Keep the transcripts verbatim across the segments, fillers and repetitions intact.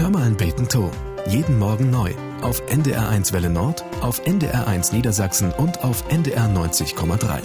Hör mal ein Beten to. Jeden Morgen neu. Auf N D R eins Welle Nord, auf N D R eins Niedersachsen und auf N D R neunzig Komma drei.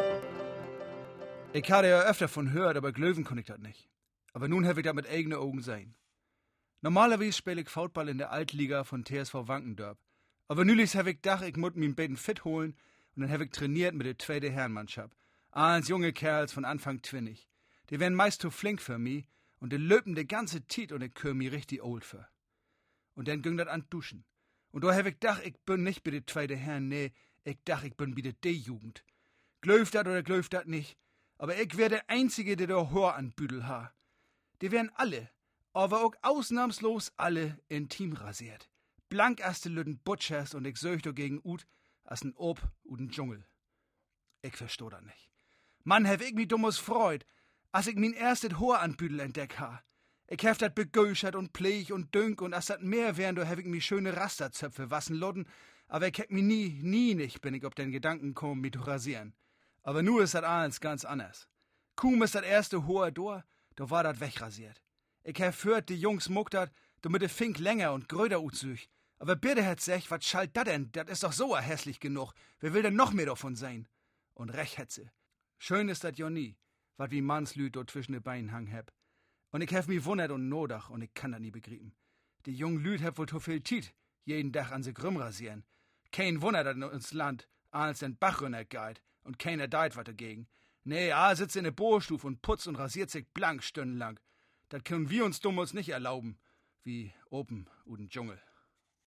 Ich hatte ja öfter von gehört, aber glöwen konnte ich das nicht. Aber nun habe ich das mit eigenen Augen sehen. Normalerweise spiele ich Foutball in der Altliga von T S V Wankendorp. Aber nülich habe ich gedacht, ich muss mich Beten fit holen und dann habe ich trainiert mit der zweiten Herrenmannschaft. Eins junge Kerls von Anfang zwanzig. Die wären meist zu flink für mich und die löpen die ganze Zeit und ich kür mich richtig old für. Und dann ging das an Duschen. Und da habe ich gedacht, ich bin nicht bei der zweiten Herren, nee, ich dacht, ich bin bei der D-Jugend. Glöft dat oder glöft dat nicht, aber ich wär der Einzige, der da Hör an Büdel ha. Die wären alle, aber auch ausnahmslos alle in Team rasiert. Blank erste Lüden Butchers und ich söch do gegen Ut as n Ob und n Dschungel. Ich versteh dat nicht. Mann, hab ich mi dummes Freud, as ich min erstet Hör an Büdel entdeck ha. Ich hef dat begöschert und Pleg und Dünk und as dat mehr wären, do hab ich mi schöne Rasterzöpfe wassen lodden, aber ich hab mi nie, nie nicht bin ich ob den Gedanken komm, mi zu rasieren. Aber nu is dat alles ganz anders. Kaum is dat erste Hör do, do war dat wegrasiert. Ich hef hört, die Jungs muckt dat, damit de Fink länger und gröder utsüch. Aber bitte het sech, wat schalt dat denn? Dat is doch so hässlich genug. Wer will denn noch mehr davon sein? Und recht het se. Schön is dat jo nie, wat wie Mannslüd dort zwischen de Beinen hang heb. Und ich hef mi wundert und nodach und ich kann dat nie begrieben. Die jungen Lüd heb wohl to viel Tiet, jeden Tag an se Grüm rasieren. Kein Wunder, dat in uns Land als den Bach runter geht und keiner deit wat dagegen. Nee, a sitzt in der Bohrstuf und putzt und rasiert sich blank stundenlang. Dat können wir uns Dummes nicht erlauben, wie oben und Dschungel.